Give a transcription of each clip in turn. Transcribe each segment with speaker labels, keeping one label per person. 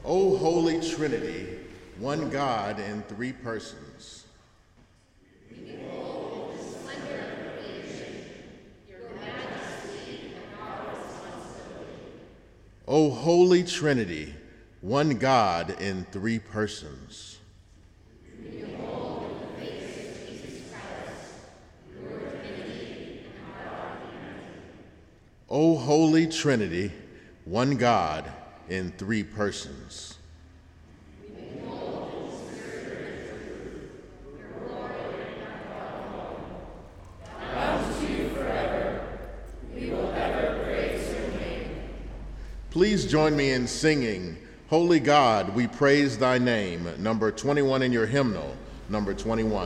Speaker 1: O Holy Trinity, one God in three persons.
Speaker 2: We behold the splendor of creation, your majesty and our responsibility.
Speaker 1: O Holy Trinity, one God in three persons.
Speaker 2: We behold the face of Jesus Christ, your divinity and our humanity.
Speaker 1: O Holy Trinity, one God in three persons.
Speaker 2: We behold the Spirit of truth, your Lord and our God alone. Bound to you forever, we will ever praise your name.
Speaker 1: Please join me in singing, Holy God, we praise thy name, number 21 in your hymnal, number 21.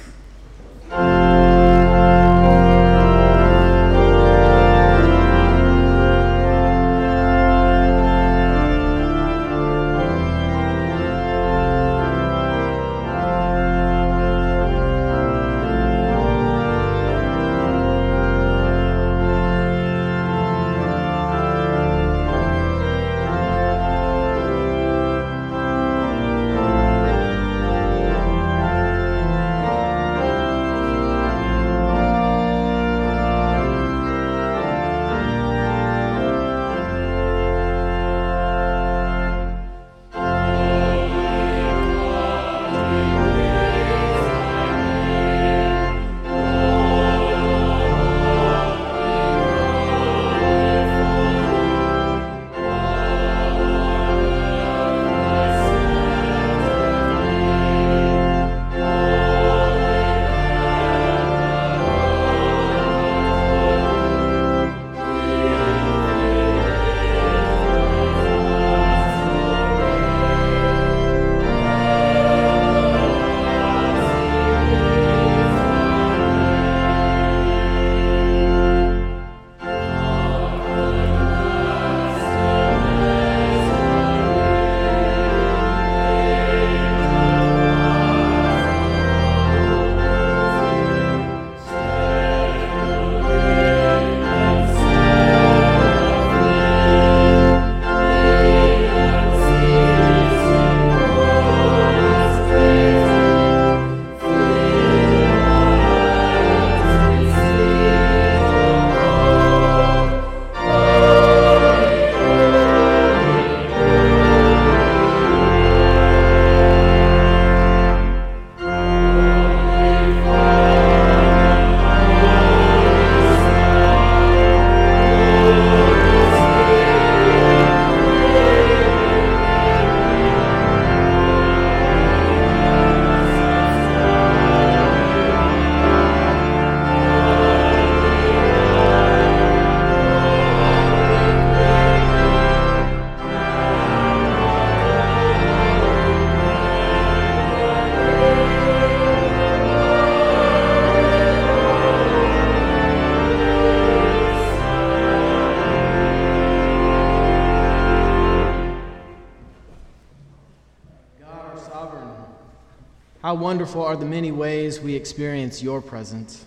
Speaker 3: How wonderful are the many ways we experience your presence.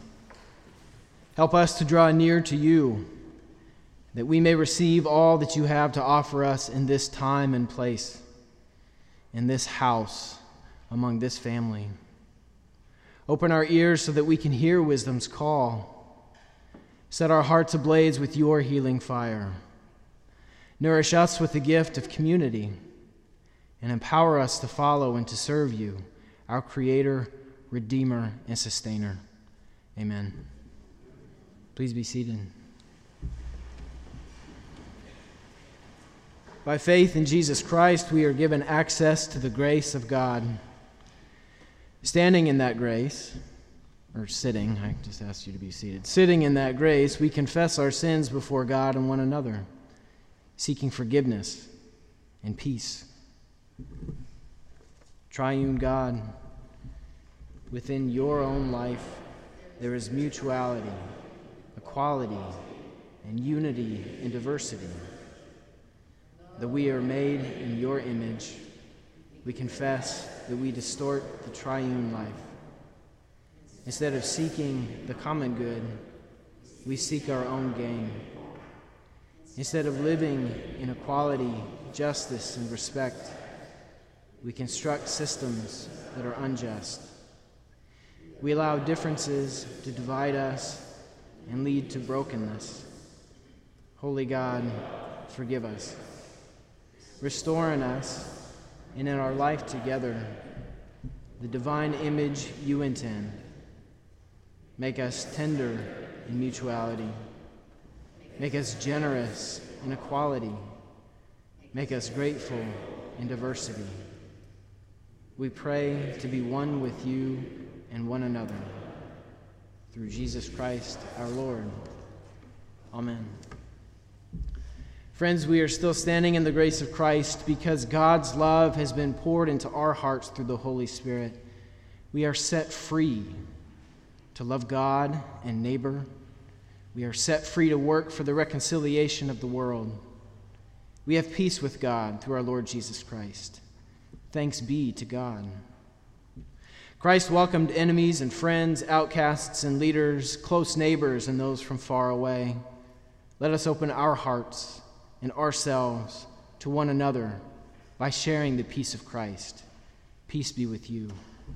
Speaker 3: Help us to draw near to you, that we may receive all that you have to offer us in this time and place, in this house, among this family. Open our ears so that we can hear wisdom's call. Set our hearts ablaze with your healing fire. Nourish us with the gift of community, and empower us to follow and to serve you, our Creator, Redeemer, and Sustainer. Amen. Please be seated. By faith in Jesus Christ, we are given access to the grace of God. Standing in that grace, or sitting, I just asked you to be seated. Sitting in that grace, we confess our sins before God and one another, seeking forgiveness and peace. Triune God, within your own life, there is mutuality, equality, and unity in diversity. That we are made in your image, we confess that we distort the triune life. Instead of seeking the common good, we seek our own gain. Instead of living in equality, justice, and respect, we construct systems that are unjust. We allow differences to divide us and lead to brokenness. Holy God, forgive us. Restore in us and in our life together the divine image you intend. Make us tender in mutuality. Make us generous in equality. Make us grateful in diversity. We pray to be one with you and one another. Through Jesus Christ our Lord. Amen. Friends, we are still standing in the grace of Christ because God's love has been poured into our hearts through the Holy Spirit. We are set free to love God and neighbor. We are set free to work for the reconciliation of the world. We have peace with God through our Lord Jesus Christ. Thanks be to God. Christ welcomed enemies and friends, outcasts and leaders, close neighbors and those from far away. Let us open our hearts and ourselves to one another by sharing the peace of Christ. Peace be with you.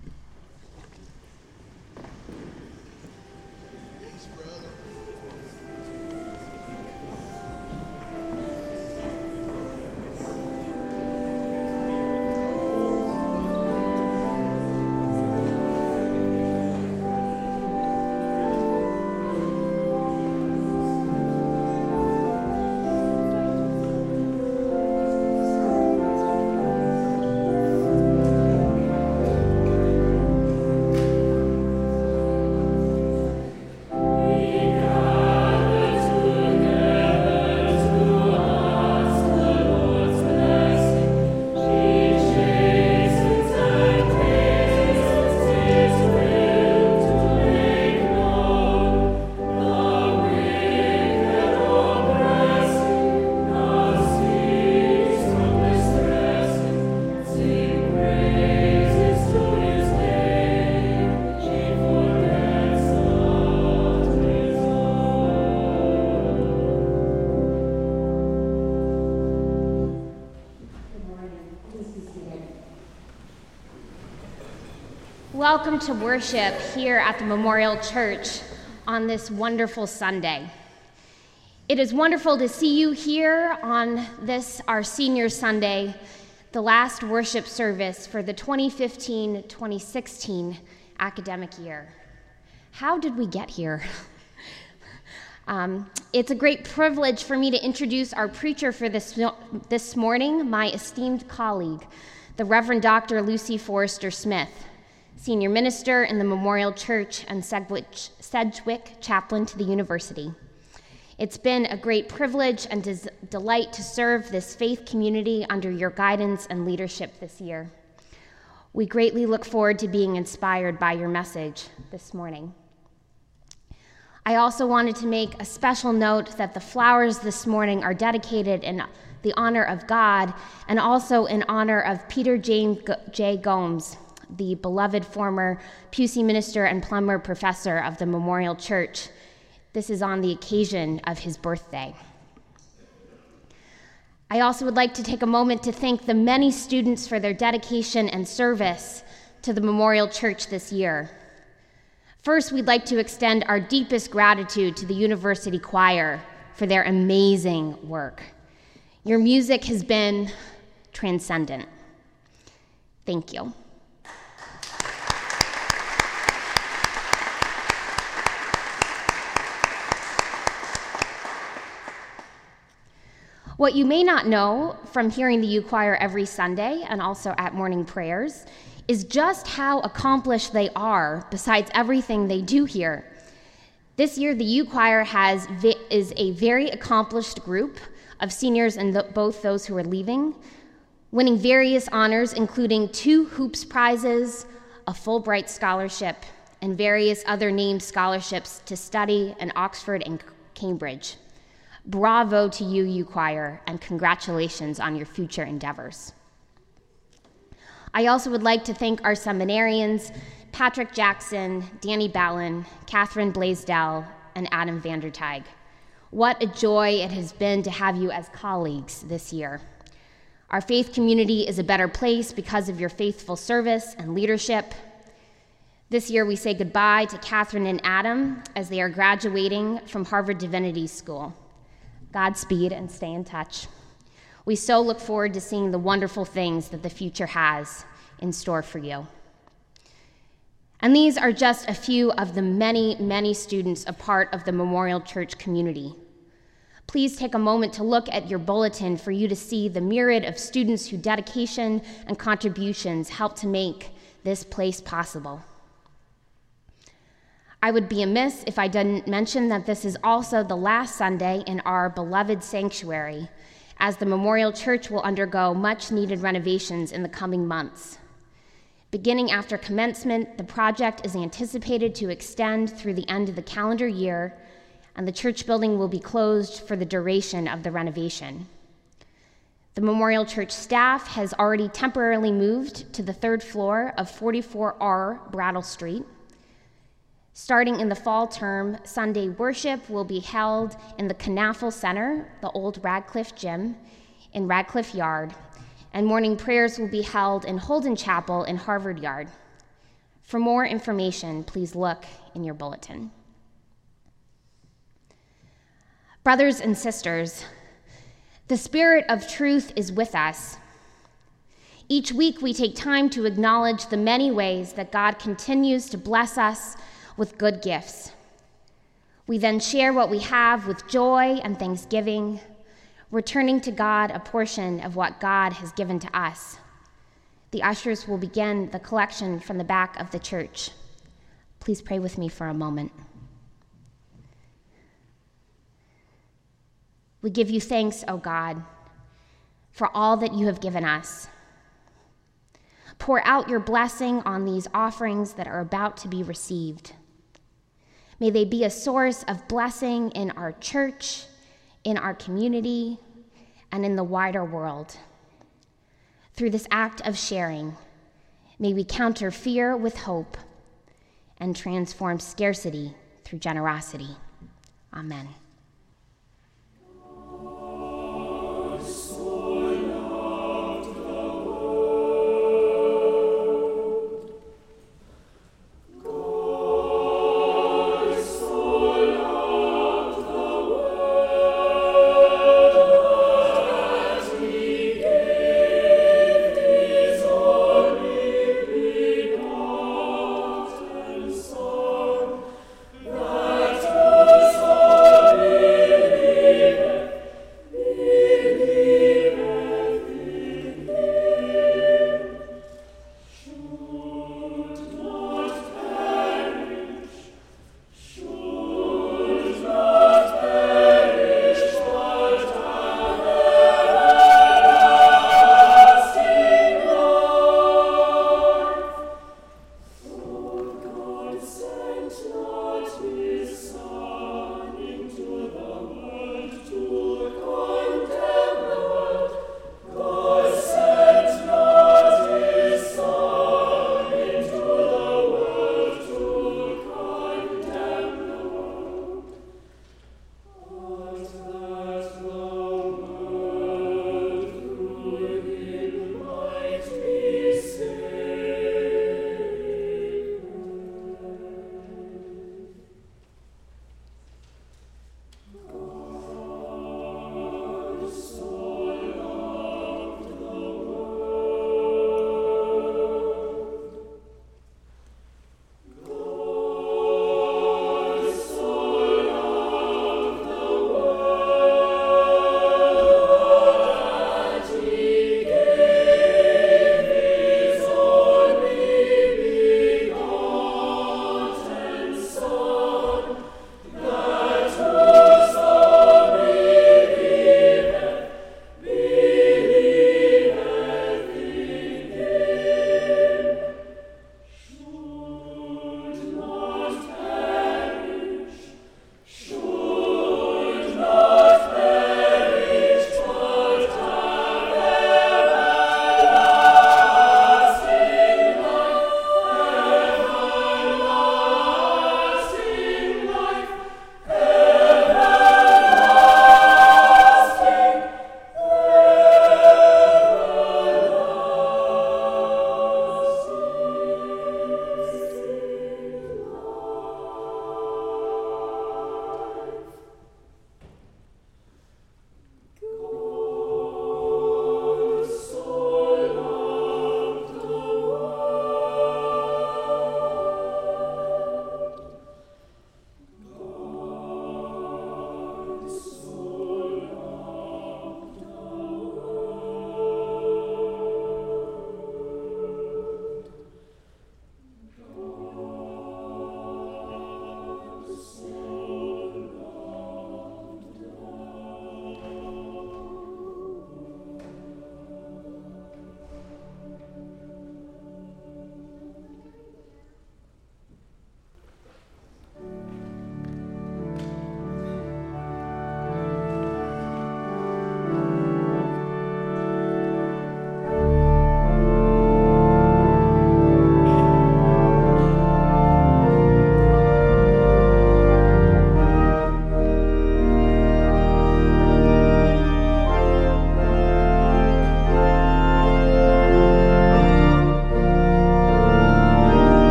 Speaker 2: Welcome to worship here at the Memorial Church on this wonderful Sunday. It is wonderful to see you here on this, our Senior Sunday, the last worship service for the 2015-2016 academic year. How did we get here? It's a great privilege for me to introduce our preacher for this morning, my esteemed colleague, the Reverend Dr. Lucy Forrester Smith, Senior Minister in the Memorial Church and Sedgwick Chaplain to the University. It's been a great privilege and delight to serve this faith community under your guidance and leadership this year. We greatly look forward to being inspired by your message this morning. I also wanted to make a special note that the flowers this morning are dedicated in the honor of God and also in honor of Peter J. Gomes, the beloved former Pusey minister and Plummer professor of the Memorial Church. This is on the occasion of his birthday. I also would like to take a moment to thank the many students for their dedication and service to the Memorial Church this year. First, we'd like to extend our deepest gratitude to the University Choir for their amazing work. Your music has been transcendent. Thank you. What you may not know from hearing the U Choir every Sunday and also at morning prayers is just how accomplished they are besides everything they do here. This year, the U Choir is a very accomplished group of seniors and both those who are leaving, winning various honors including 2 Hoops Prizes, a Fulbright Scholarship, and various other named scholarships to study in Oxford and Cambridge. Bravo to you, U Choir, and congratulations on your future endeavors. I also would like to thank our seminarians, Patrick Jackson, Danny Ballin, Catherine Blaisdell, and Adam Vanderteig. What a joy it has been to have you as colleagues this year. Our faith community is a better place because of your faithful service and leadership. This year, we say goodbye to Catherine and Adam as they are graduating from Harvard Divinity School. Godspeed and stay in touch. We so look forward to seeing the wonderful things that the future has in store for you. And these are just a few of the many, many students a part of the Memorial Church community. Please take a moment to look at your bulletin for you to see the myriad of students whose dedication and contributions help to make this place possible. I would be amiss if I didn't mention that this is also the last Sunday in our beloved sanctuary, as the Memorial Church will undergo much-needed renovations in the coming months. Beginning after commencement, the project is anticipated to extend through the end of the calendar year, and the church building will be closed for the duration of the renovation. The Memorial Church staff has already temporarily moved to the third floor of 44R Brattle Street. Starting in the fall term, Sunday worship will be held in the Knaffel Center, the old Radcliffe Gym, in Radcliffe Yard, and morning prayers will be held in Holden Chapel in Harvard Yard. For more information, please look in your bulletin. Brothers and sisters, the Spirit of truth is with us. Each week we take time to acknowledge the many ways that God continues to bless us with good gifts. We then share what we have with joy and thanksgiving, returning to God a portion of what God has given to us. The ushers will begin the collection from the back of the church. Please pray with me for a moment. We give you thanks, O God, for all that you have given us. Pour out your blessing on these offerings that are about to be received. May they be a source of blessing in our church, in our community, and in the wider world. Through this act of sharing, may we counter fear with hope and transform scarcity through generosity. Amen.
Speaker 4: That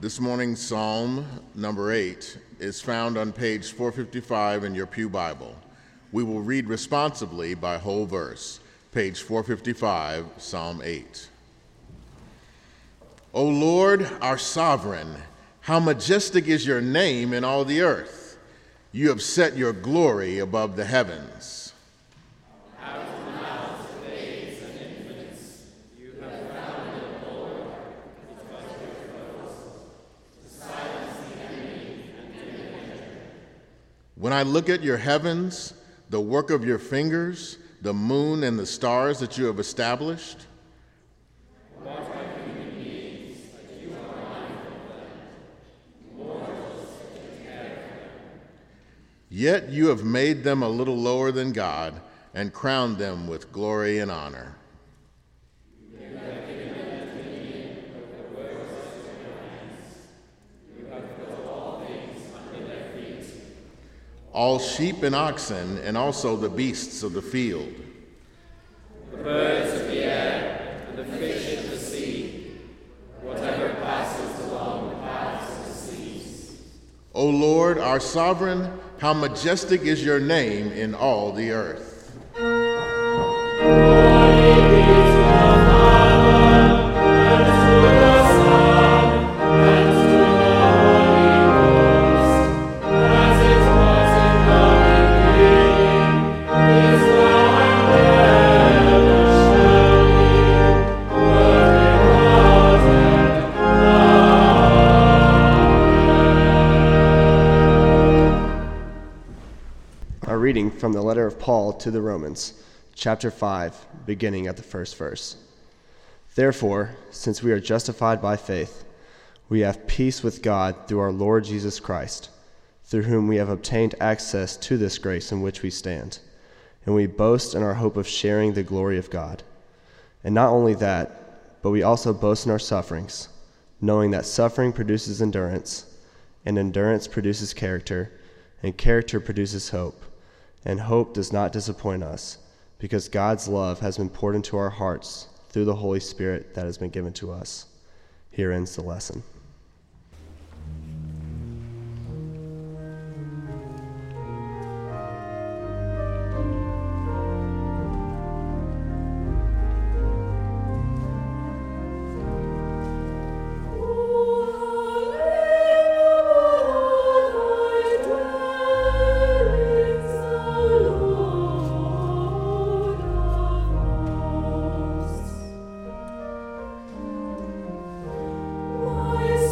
Speaker 1: This morning's Psalm, number 8, is found on page 455 in your pew Bible. We will read responsibly by whole verse. Page 455, Psalm 8. O Lord, our sovereign, how majestic is your name in all the earth. You have set your glory above the heavens. When I look at your heavens, the work of your fingers, the moon and the stars that you have established, yet you have made them a little lower than God and crowned them with glory and honor. All sheep and oxen, and also the beasts of the field.
Speaker 2: The birds of the air, and the fish of the sea, whatever passes along the paths of the seas.
Speaker 1: O Lord, our sovereign, how majestic is your name in all the earth.
Speaker 4: Reading from the letter of Paul to the Romans, chapter 5, beginning at the first verse. Therefore, since we are justified by faith, we have peace with God through our Lord Jesus Christ, through whom we have obtained access to this grace in which we stand, and we boast in our hope of sharing the glory of God. And not only that, but we also boast in our sufferings, knowing that suffering produces endurance, and endurance produces character, and character produces hope. And hope does not disappoint us, because God's love has been poured into our hearts through the Holy Spirit that has been given to us. Here ends the lesson.
Speaker 2: Why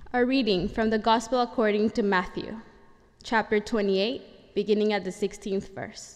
Speaker 2: A reading from the Gospel according to Matthew, chapter 28, beginning at the 16th verse.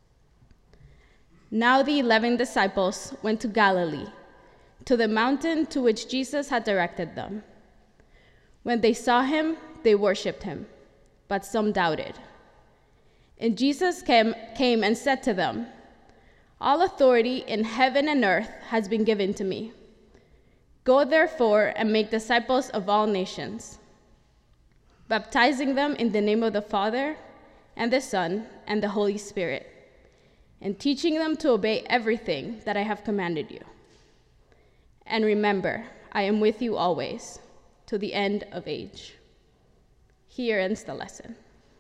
Speaker 2: Now the 11 disciples went to Galilee, to the mountain to which Jesus had directed them. When they saw him, they worshipped him, but some doubted. And Jesus came and said to them, "All authority in heaven and earth has been given to me. Go therefore and make disciples of all nations, baptizing them in the name of the Father and the Son and the Holy Spirit, and teaching them to obey everything that I have commanded you. And remember, I am with you always, to the end of age." Here ends the lesson.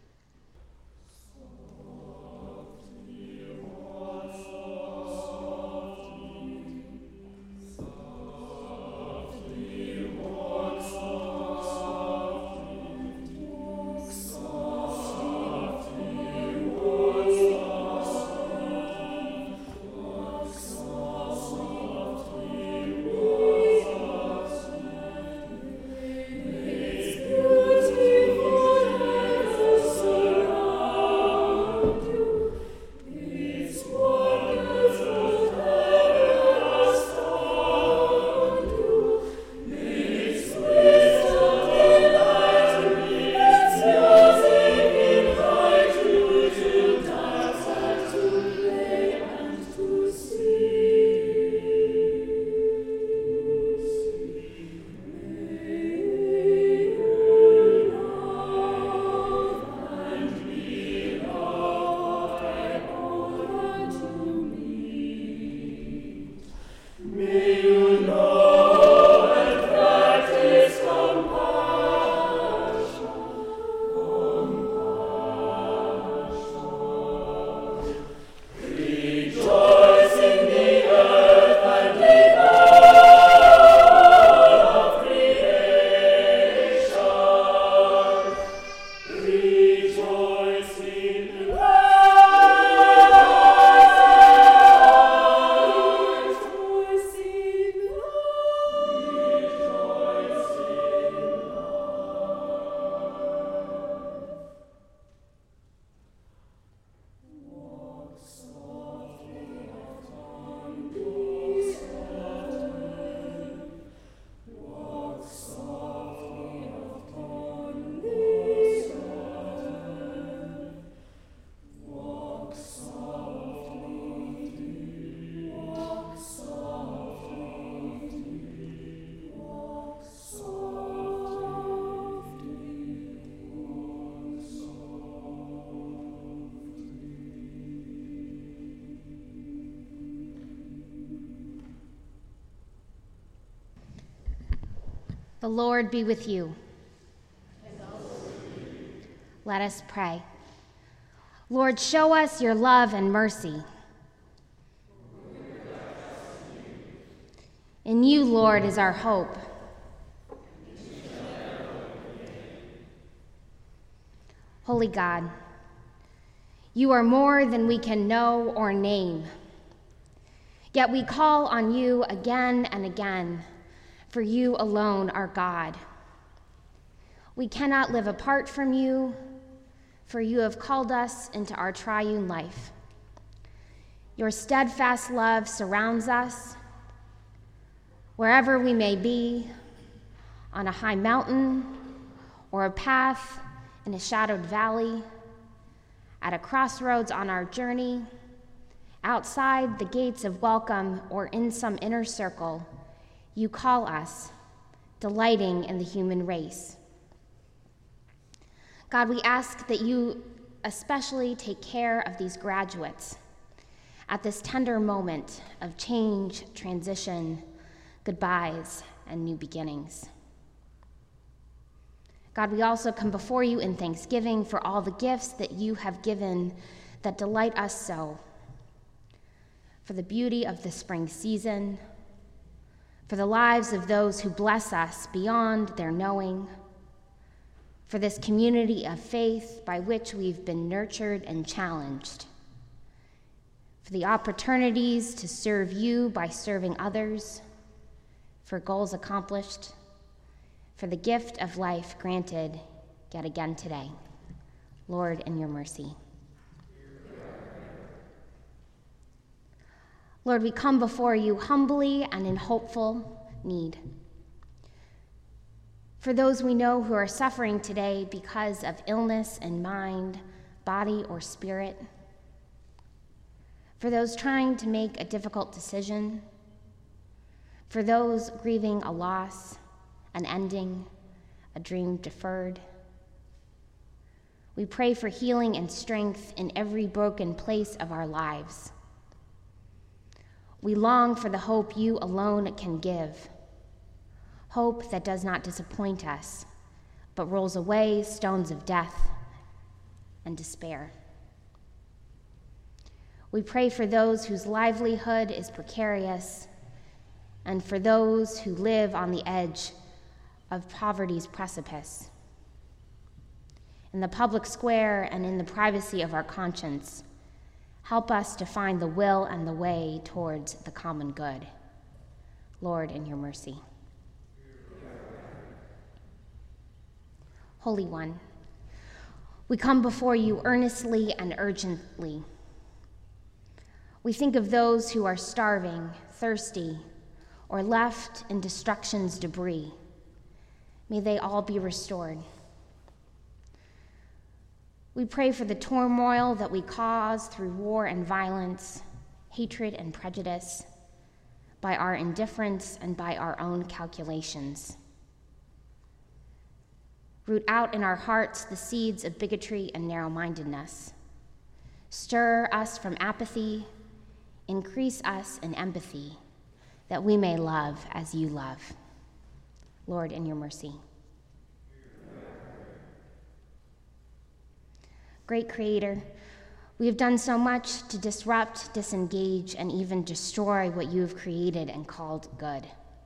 Speaker 5: The Lord be with you. Let us pray. Lord, show us your love and mercy. In you, Lord, is our hope. Holy God, you are more than we can know or name. Yet we call on you again and again, for you alone are God. We cannot live apart from you, for you have called us into our triune life. Your steadfast love surrounds us, wherever we may be, on a high mountain or a path in a shadowed valley, at a crossroads on our journey, outside the gates of welcome or in some inner circle. You call us, delighting in the human race. God, we ask that you especially take care of these graduates at this tender moment of change, transition, goodbyes, and new beginnings. God, we also come before you in thanksgiving for all the gifts that you have given that delight us so, for the beauty of the spring season, for the lives of those who bless us beyond their knowing, for this community of faith by which we've been nurtured and challenged, for the opportunities to serve you by serving others, for goals accomplished, for the gift of life granted yet again today. Lord, in your mercy. Lord, we come before you humbly and in hopeful need. For those we know who are suffering today because of illness in mind, body, or spirit. For those trying to make a difficult decision. For those grieving a loss, an ending, a dream deferred. We pray for healing and strength in every broken place of our lives. We long for the hope you alone can give, hope that does not disappoint us, but rolls away stones of death and despair. We pray for those whose livelihood is precarious and for those who live on the edge of poverty's precipice. In the public square and in the privacy of our conscience, help us to find the will and the way towards the common good. Lord, in your mercy. Holy One, we come before you earnestly and urgently. We think of those who are starving, thirsty, or left in destruction's debris. May they all be restored. We pray for the turmoil that we cause through war and violence, hatred and prejudice, by our indifference and by our own calculations. Root out in our hearts the seeds of bigotry and narrow-mindedness. Stir us from apathy, increase us in empathy, that we may love as you love. Lord, in your mercy. Great Creator, we have done so much to disrupt, disengage, and even destroy what you have created and called good.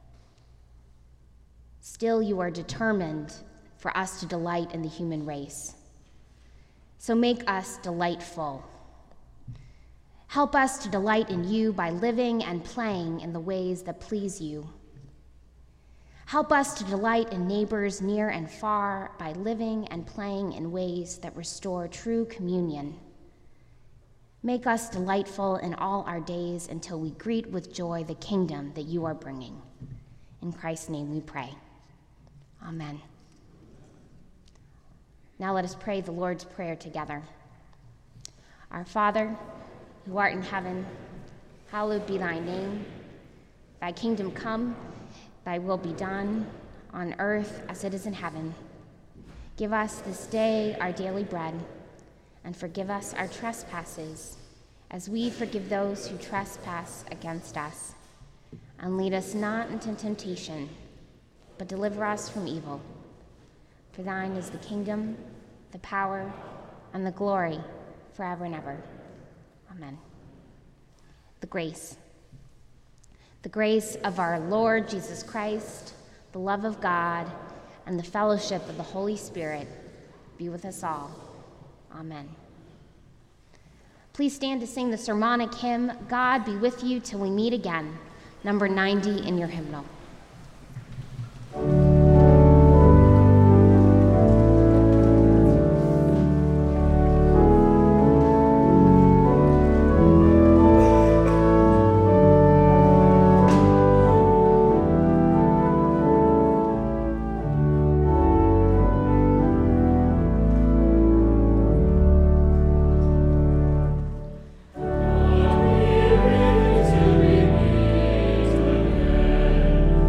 Speaker 5: Still, you are determined for us to delight in the human race. So make us delightful. Help us to delight in you by living and playing in the ways that please you. Help us to delight in neighbors near and far by living and playing in ways that restore true communion. Make us delightful in all our days until we greet with joy the kingdom that you are bringing. In Christ's name we pray. Amen. Now let us pray the Lord's Prayer together. Our Father, who art in heaven, hallowed be thy name. Thy kingdom come, thy will be done, on earth as it is in heaven. Give us this day our daily bread, and forgive us our trespasses, as we forgive those who trespass against us. And lead us not into temptation, but deliver us from evil. For thine is the kingdom, the power, and the glory, forever and ever. Amen. The grace. The grace of our Lord Jesus Christ, the love of God, and the fellowship of the Holy Spirit be with us all. Amen. Please stand to sing the sermonic hymn, God Be With You Till We Meet Again, number 90 in your hymnal.
Speaker 2: Till we meet again.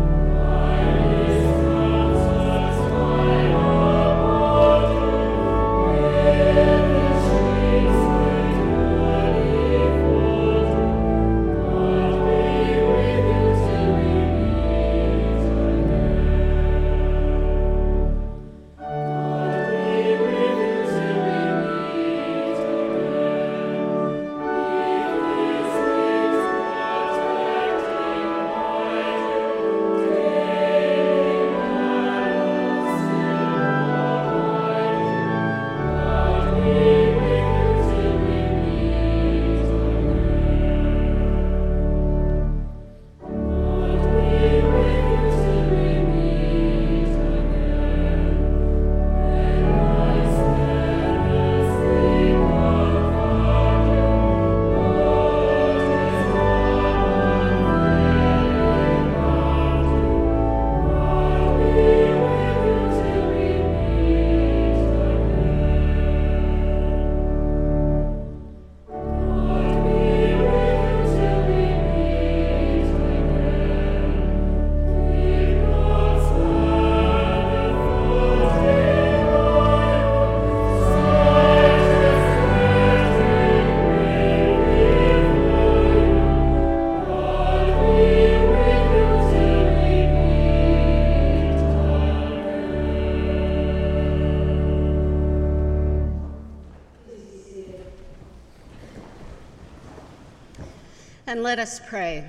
Speaker 2: And let us pray.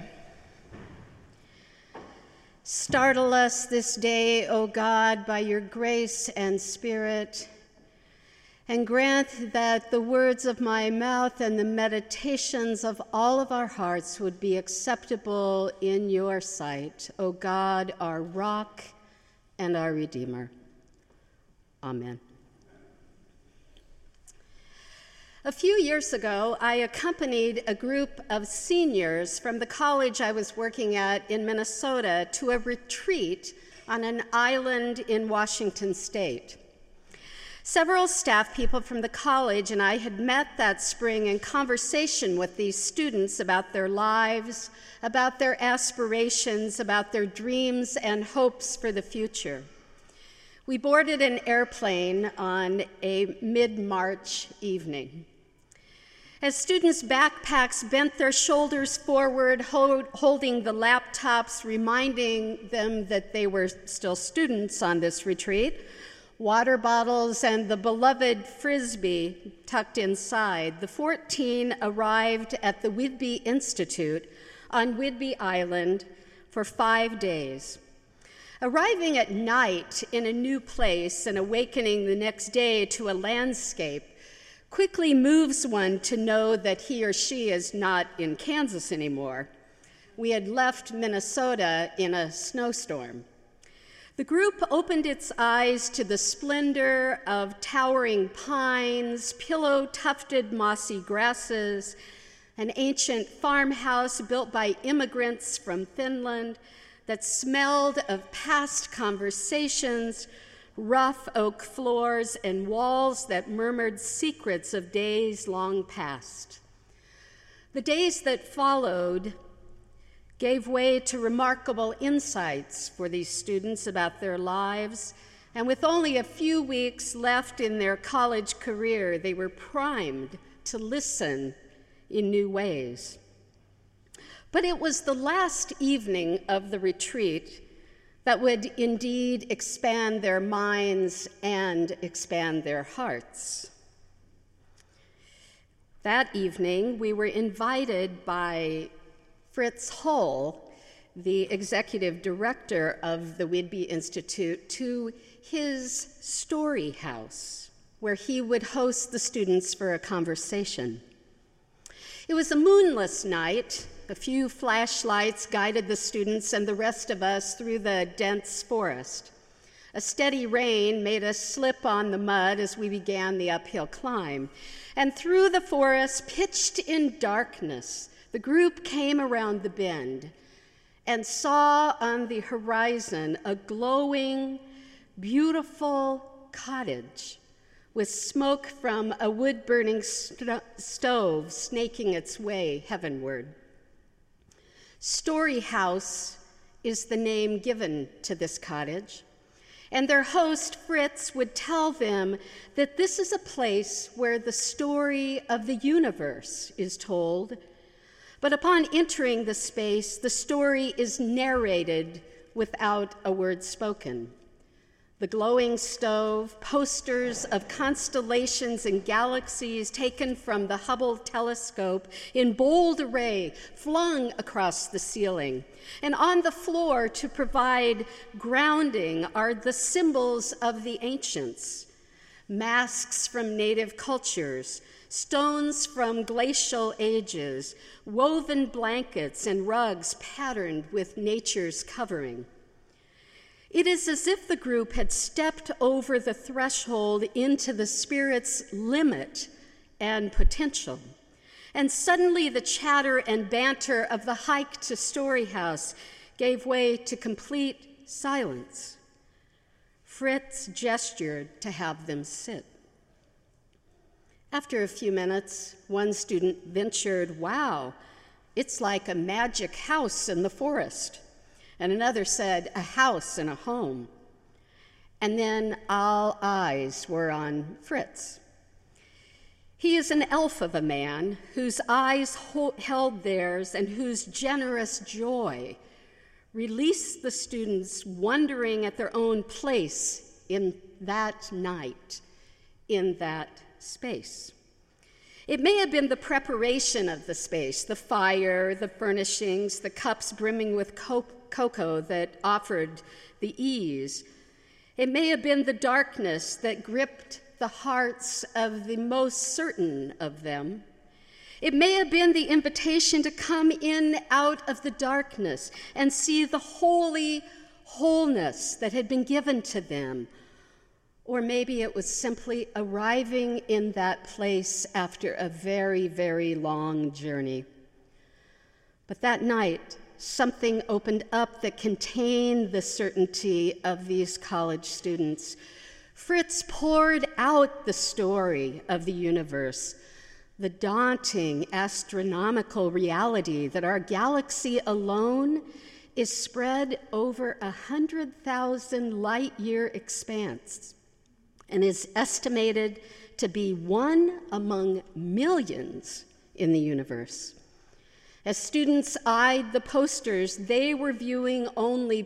Speaker 2: Startle us this day, O God, by your grace and Spirit, and grant that the words of my mouth and the meditations of all of our hearts would be acceptable in your sight, O God, our rock and our Redeemer. Amen. A few years ago, I accompanied a group of seniors from the college I was working at in Minnesota to a retreat on an island in Washington State. Several staff people from the college and I had met that spring in conversation with these students about their lives, about their aspirations, about their dreams and hopes for the future. We boarded an airplane on a mid-March evening. As students' backpacks bent their shoulders forward, holding the laptops, reminding them that they were still students on this retreat, water bottles and the beloved Frisbee tucked inside, the 14 arrived at the Whidbey Institute on Whidbey Island for 5 days. Arriving at night in a new place and awakening the next day to a landscape quickly moves one to know that he or she is not in Kansas anymore. We had left Minnesota in a snowstorm. The group opened its eyes to the splendor of towering pines, pillow-tufted mossy grasses, an ancient farmhouse built by immigrants from Finland that smelled of past conversations, rough oak floors, and walls that murmured secrets of days long past. The days that followed gave way to remarkable insights for these students about their lives, and with only a few weeks left in their college career, they were primed to listen in new ways. But it was the last evening of the retreat that would indeed expand their minds and expand their hearts. That evening, we were invited by Fritz Hull, the executive director of the Whidbey Institute, to his story house, where he would host the students for a conversation. It was a moonless night. A few flashlights guided the students and the rest of us through the dense forest. A steady rain made us slip on the mud as we began the uphill climb. And through the forest, pitched in darkness, the group came around the bend and saw on the horizon a glowing, beautiful cottage with smoke from a wood-burning stove snaking its way heavenward. Story House is the name given to this cottage, and their host, Fritz, would tell them that this is a place where the story of the universe is told, but upon entering the space, the story is narrated without a word spoken. The glowing stove, posters of constellations and galaxies taken from the Hubble telescope in bold array flung across the ceiling. And on the floor to provide grounding are the symbols of the ancients, masks from native cultures, stones from glacial ages, woven blankets and rugs patterned with nature's covering. It is as if the group had stepped over the threshold into the spirit's limit and potential. And suddenly the chatter and banter of the hike to Story House gave way to complete silence. Fritz gestured to have them sit. After a few minutes, one student ventured, "Wow, it's like a magic house in the forest." And another said, "A house and a home." And then all eyes were on Fritz. He is an elf of a man whose eyes held theirs and whose generous joy released the students wondering at their own place in that night, in that space. It may have been the preparation of the space, the fire, the furnishings, the cups brimming with cocoa that offered the ease. It may have been the darkness that gripped the hearts of the most certain of them. It may have been the invitation to come in out of the darkness and see the holy wholeness that had been given to them. Or maybe it was simply arriving in that place after a very, very long journey. But that night, something opened up that contained the certainty of these college students. Fritz poured out the story of the universe, the daunting astronomical reality that our galaxy alone is spread over 100,000 light-year expanse and is estimated to be one among millions in the universe. As students eyed the posters, they were viewing only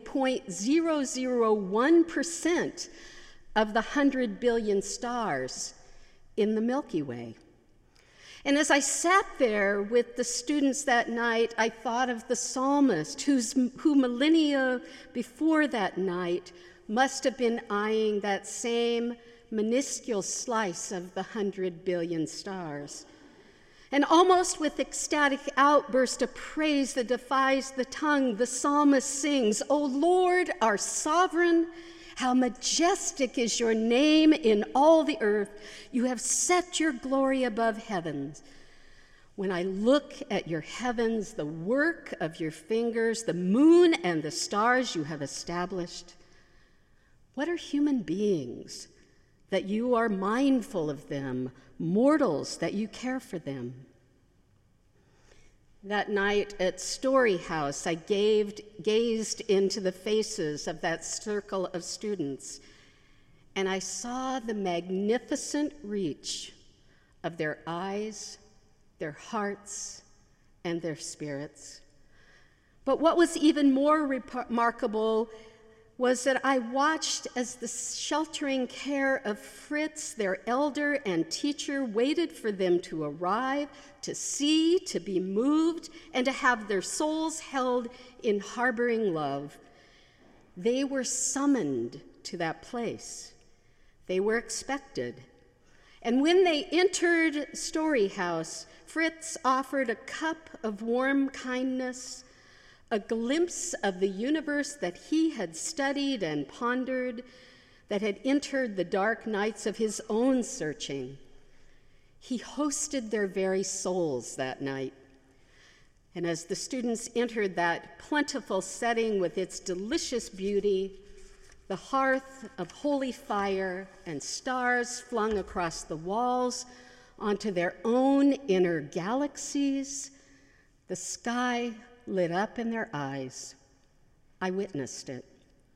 Speaker 2: 0.001% of the 100 billion stars in the Milky Way. And as I sat there with the students that night, I thought of the psalmist who millennia before that night must have been eyeing that same minuscule slice of the 100 billion stars. And almost with ecstatic outburst of praise that defies the tongue, the psalmist sings, "O Lord, our sovereign, how majestic is your name in all the earth. You have set your glory above heavens. When I look at your heavens, the work of your fingers, the moon and the stars you have established, what are human beings that you are mindful of them, mortals that you care for them?" That night at Story House, I gazed into the faces of that circle of students, and I saw the magnificent reach of their eyes, their hearts, and their spirits. But what was even more remarkable was that I watched as the sheltering care of Fritz, their elder and teacher, waited for them to arrive, to see, to be moved, and to have their souls held in harboring love. They were summoned to that place. They were expected. And when they entered Story House, Fritz offered a cup of warm kindness, a glimpse of the universe that he had studied and pondered, that had entered the dark nights of his own searching. He hosted their very souls that night. And as the students entered that plentiful setting with its delicious beauty, the hearth of holy fire and stars flung across the walls onto their own inner galaxies, the sky lit up in their eyes. I witnessed it.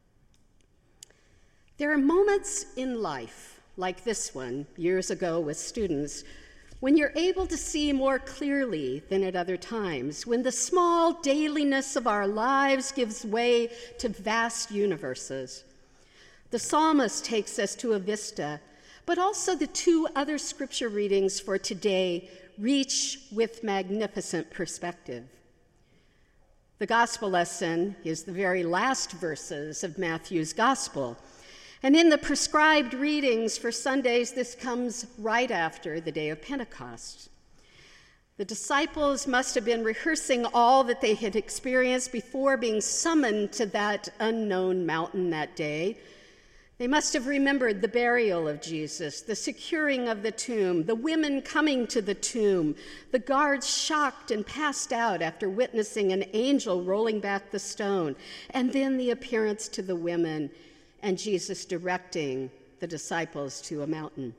Speaker 2: There are moments in life, like this one years ago with students, when you're able to see more clearly than at other times, when the small dailiness of our lives gives way to vast universes. The psalmist takes us to a vista, but also the two other scripture readings for today reach with magnificent perspective. The gospel lesson is the very last verses of Matthew's gospel. And in the prescribed readings for Sundays, this comes right after the day of Pentecost. The disciples must have been rehearsing all that they had experienced before being summoned to that unknown mountain that day. They must have remembered the burial of Jesus, the securing of the tomb, the women coming to the tomb, the guards shocked and passed out after witnessing an angel rolling back the stone, and then the appearance to the women and Jesus directing the disciples to a mountain.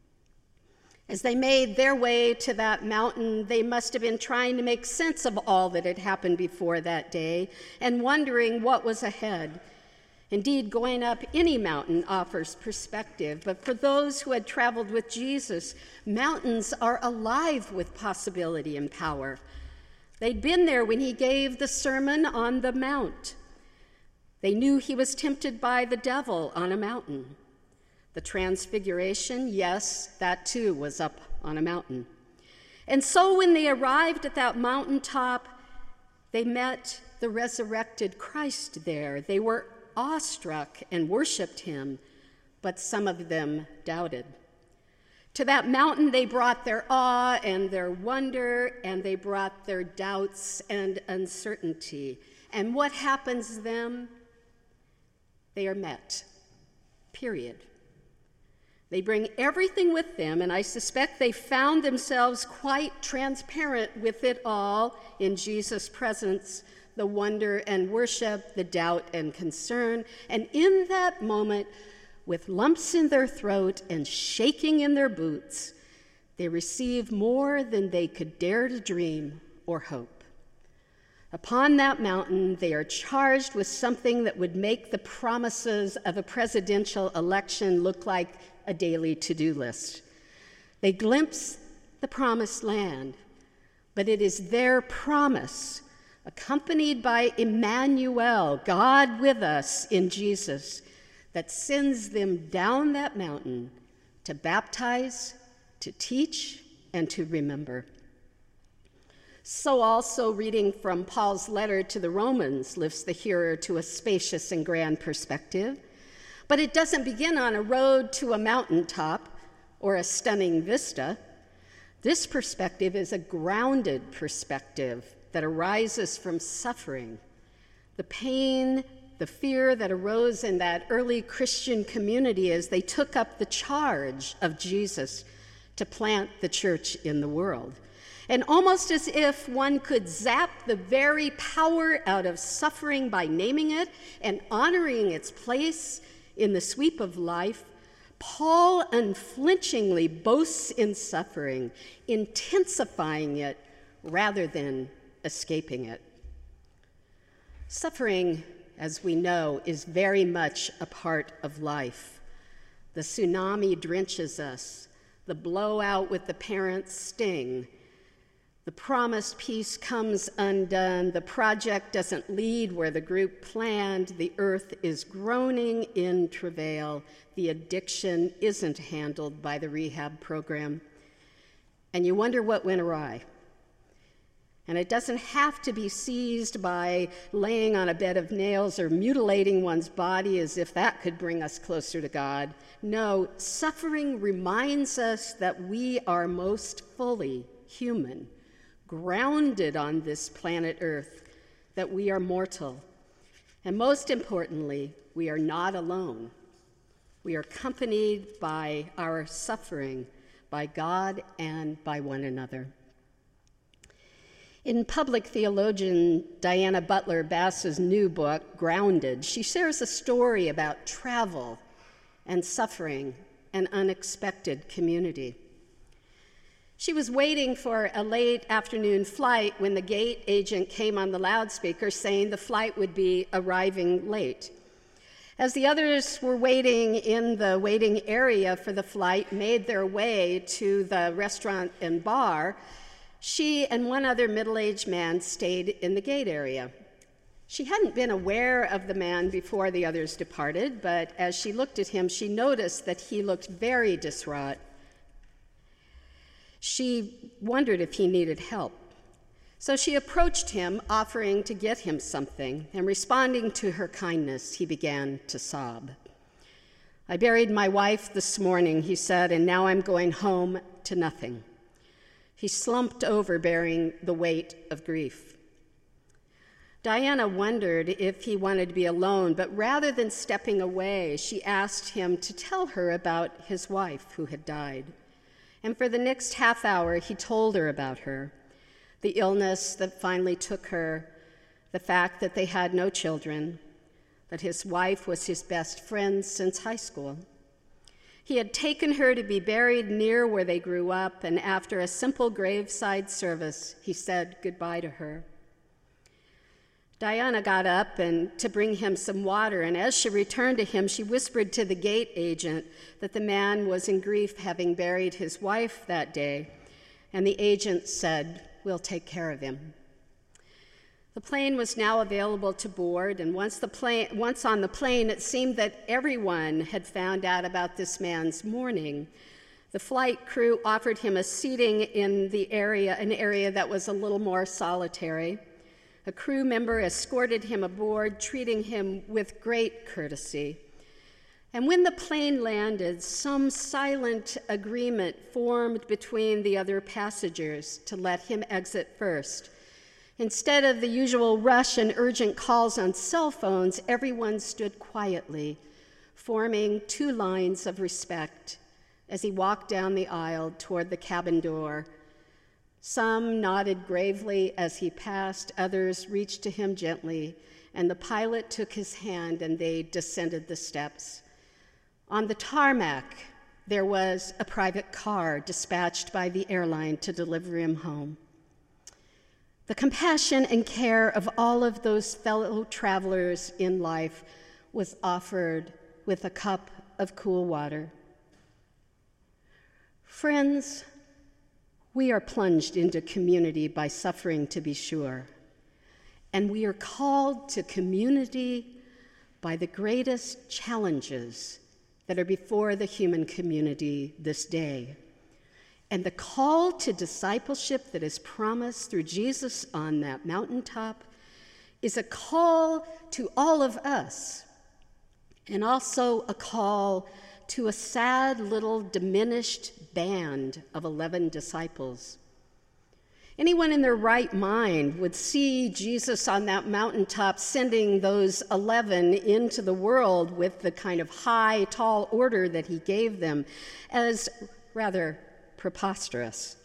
Speaker 2: As they made their way to that mountain, they must have been trying to make sense of all that had happened before that day and wondering what was ahead. Indeed, going up any mountain offers perspective, but for those who had traveled with Jesus, mountains are alive with possibility and power. They'd been there when he gave the Sermon on the Mount. They knew he was tempted by the devil on a mountain. The Transfiguration, yes, that too was up on a mountain. And so when they arrived at that mountaintop, they met the resurrected Christ there. They were awestruck and worshiped him, but some of them doubted. To that mountain they brought their awe and their wonder, and they brought their doubts and uncertainty. And what happens then? They are met, period. They bring everything with them, and I suspect they found themselves quite transparent with it all in Jesus' presence, the wonder and worship, the doubt and concern. And in that moment, with lumps in their throat and shaking in their boots, they receive more than they could dare to dream or hope. Upon that mountain, they are charged with something that would make the promises of a presidential election look like a daily to-do list. They glimpse the promised land, but it is their promise, accompanied by Emmanuel, God with us in Jesus, that sends them down that mountain to baptize, to teach, and to remember. So also reading from Paul's letter to the Romans lifts the hearer to a spacious and grand perspective. But it doesn't begin on a road to a mountaintop or a stunning vista. This perspective is a grounded perspective that arises from suffering, the pain, the fear that arose in that early Christian community as they took up the charge of Jesus to plant the church in the world. And almost as if one could zap the very power out of suffering by naming it and honoring its place in the sweep of life, Paul unflinchingly boasts in suffering, intensifying it rather than escaping it. Suffering, as we know, is very much a part of life. The tsunami drenches us, the blowout with the parents sting. The promised peace comes undone. The project doesn't lead where the group planned. The earth is groaning in travail. The addiction isn't handled by the rehab program. And you wonder what went awry. And it doesn't have to be seized by laying on a bed of nails or mutilating one's body as if that could bring us closer to God. No, suffering reminds us that we are most fully human, grounded on this planet Earth, that we are mortal. And most importantly, we are not alone. We are accompanied by our suffering, by God and by one another. In public theologian Diana Butler Bass's new book, Grounded, she shares a story about travel and suffering and unexpected community. She was waiting for a late afternoon flight when the gate agent came on the loudspeaker saying the flight would be arriving late. As the others were waiting in the waiting area for the flight, made their way to the restaurant and bar, she and one other middle-aged man stayed in the gate area. She hadn't been aware of the man before the others departed, but as she looked at him, she noticed that he looked very distraught. She wondered if he needed help. So she approached him, offering to get him something, and responding to her kindness, he began to sob. "I buried my wife this morning," he said, "and now I'm going home to nothing." He slumped over, bearing the weight of grief. Diana wondered if he wanted to be alone, but rather than stepping away, she asked him to tell her about his wife who had died. And for the next half hour, he told her about her, the illness that finally took her, the fact that they had no children, that his wife was his best friend since high school. He had taken her to be buried near where they grew up, and after a simple graveside service, he said goodbye to her. Diana got up and to bring him some water, and as she returned to him, she whispered to the gate agent that the man was in grief, having buried his wife that day, and the agent said, "We'll take care of him." The plane was now available to board, and once on the plane, it seemed that everyone had found out about this man's mourning. The flight crew offered him a seating in an area that was a little more solitary. A crew member escorted him aboard, treating him with great courtesy. And when the plane landed, some silent agreement formed between the other passengers to let him exit first. Instead of the usual rush and urgent calls on cell phones, everyone stood quietly, forming two lines of respect as he walked down the aisle toward the cabin door. Some nodded gravely as he passed, others reached to him gently, and the pilot took his hand and they descended the steps. On the tarmac, there was a private car dispatched by the airline to deliver him home. The compassion and care of all of those fellow travelers in life was offered with a cup of cool water. Friends, we are plunged into community by suffering, to be sure, and we are called to community by the greatest challenges that are before the human community this day. And the call to discipleship that is promised through Jesus on that mountaintop is a call to all of us, and also a call to a sad little diminished band of 11 disciples. Anyone in their right mind would see Jesus on that mountaintop sending those 11 into the world with the kind of high, tall order that he gave them as rather preposterous.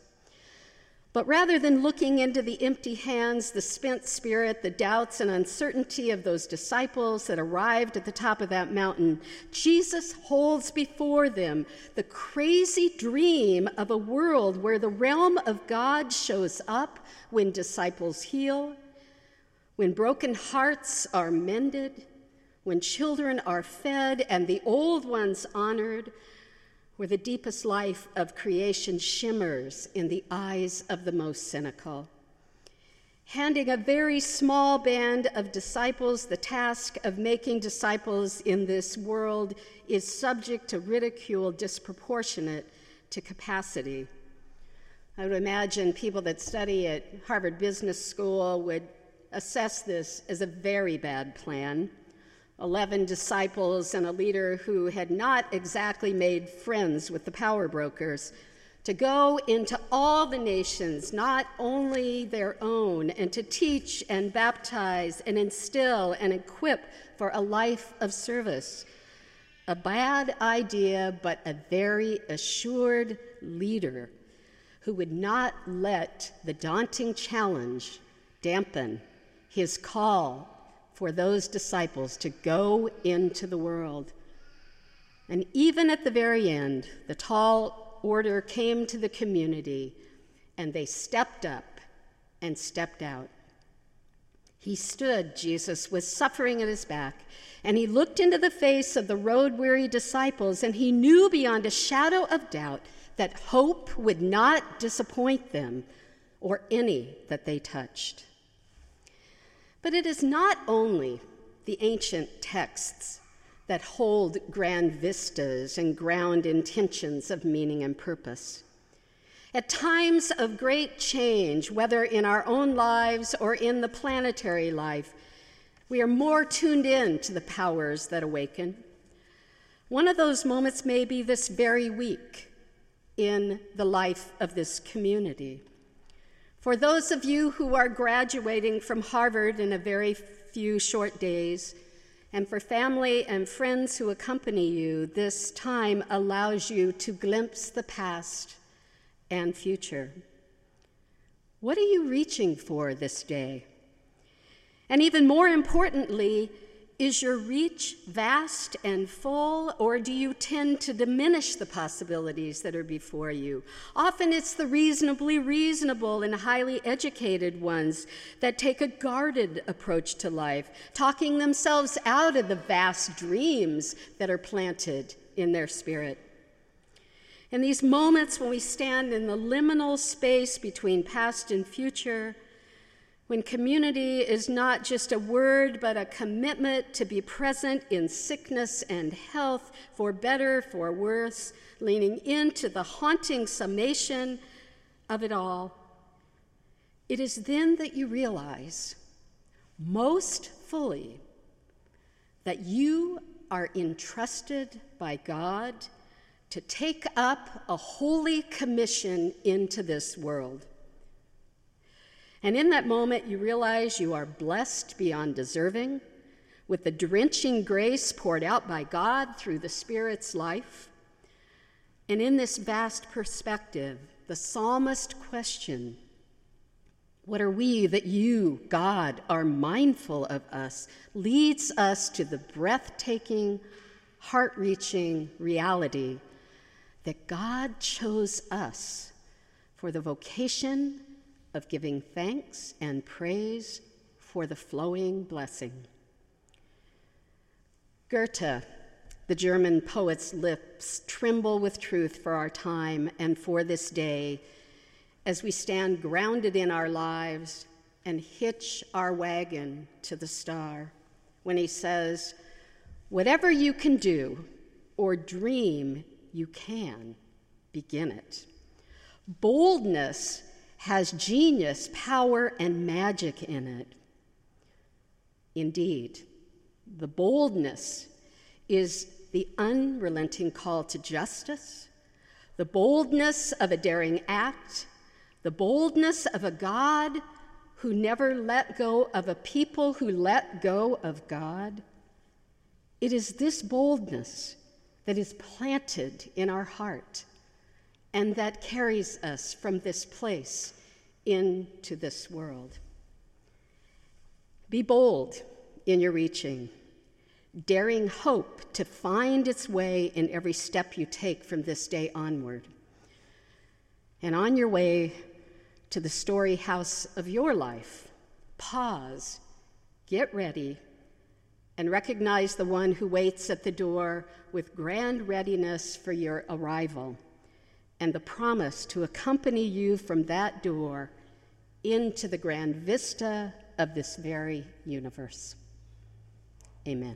Speaker 2: But rather than looking into the empty hands, the spent spirit, the doubts and uncertainty of those disciples that arrived at the top of that mountain, Jesus holds before them the crazy dream of a world where the realm of God shows up when disciples heal, when broken hearts are mended, when children are fed and the old ones honored, where the deepest life of creation shimmers in the eyes of the most cynical. Handing a very small band of disciples the task of making disciples in this world is subject to ridicule disproportionate to capacity. I would imagine people that study at Harvard Business School would assess this as a very bad plan. 11 disciples and a leader who had not exactly made friends with the power brokers, to go into all the nations, not only their own, and to teach and baptize and instill and equip for a life of service. A bad idea, but a very assured leader who would not let the daunting challenge dampen his call for those disciples to go into the world. And even at the very end, the tall order came to the community, and they stepped up and stepped out. He stood, Jesus, with suffering at his back, and he looked into the face of the road-weary disciples, and he knew beyond a shadow of doubt that hope would not disappoint them or any that they touched. But it is not only the ancient texts that hold grand vistas and ground intentions of meaning and purpose. At times of great change, whether in our own lives or in the planetary life, we are more tuned in to the powers that awaken. One of those moments may be this very week in the life of this community. For those of you who are graduating from Harvard in a very few short days, and for family and friends who accompany you, this time allows you to glimpse the past and future. What are you reaching for this day? And even more importantly, is your reach vast and full, or do you tend to diminish the possibilities that are before you? Often it's the reasonably reasonable and highly educated ones that take a guarded approach to life, talking themselves out of the vast dreams that are planted in their spirit. In these moments when we stand in the liminal space between past and future, when community is not just a word, but a commitment to be present in sickness and health, for better, for worse, leaning into the haunting summation of it all, it is then that you realize most fully that you are entrusted by God to take up a holy commission into this world. And in that moment, you realize you are blessed beyond deserving, with the drenching grace poured out by God through the Spirit's life. And in this vast perspective, the psalmist question, what are we that you, God, are mindful of us, leads us to the breathtaking, heart-reaching reality that God chose us for the vocation of giving thanks and praise for the flowing blessing. Goethe, the German poet's lips tremble with truth for our time and for this day as we stand grounded in our lives and hitch our wagon to the star when he says, "Whatever you can do or dream, you can begin it." Boldness has genius, power, and magic in it. Indeed, the boldness is the unrelenting call to justice, the boldness of a daring act, the boldness of a God who never let go of a people who let go of God. It is this boldness that is planted in our heart and that carries us from this place into this world. Be bold in your reaching, daring hope to find its way in every step you take from this day onward. And on your way to the story house of your life, pause, get ready, and recognize the one who waits at the door with grand readiness for your arrival and the promise to accompany you from that door into the grand vista of this very universe. Amen.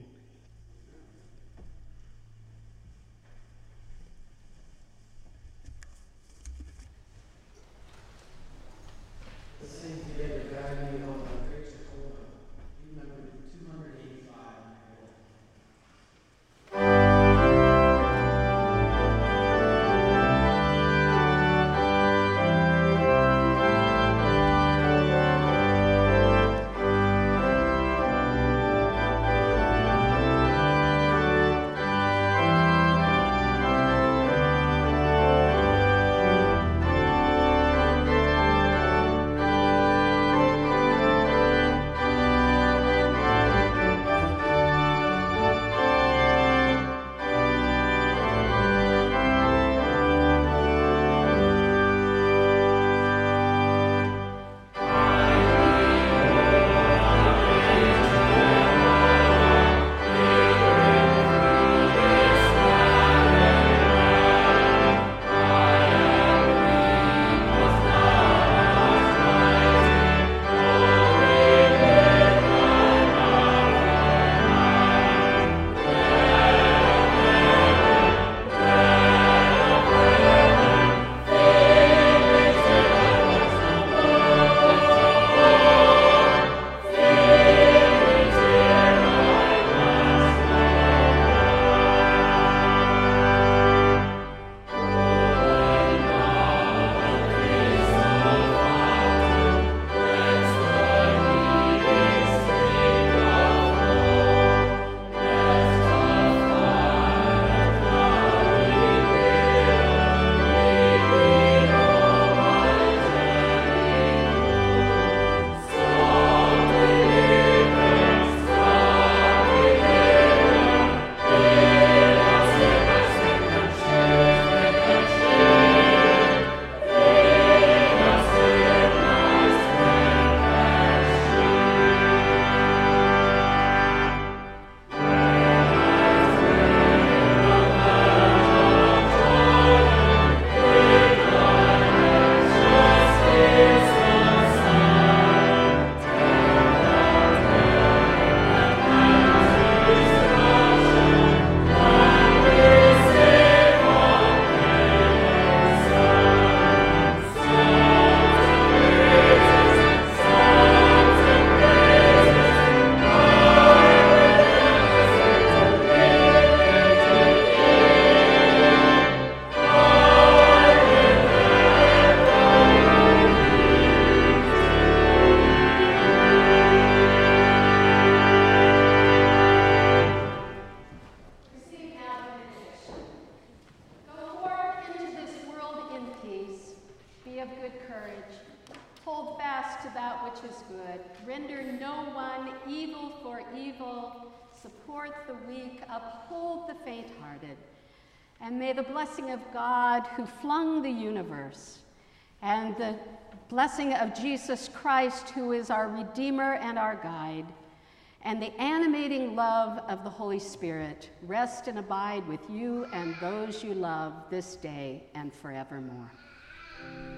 Speaker 2: is good. Render no one evil for evil. Support the weak. Uphold the faint-hearted. And may the blessing of God, who flung the universe, and the blessing of Jesus Christ, who is our Redeemer and our guide, and the animating love of the Holy Spirit rest and abide with you and those you love this day and forevermore.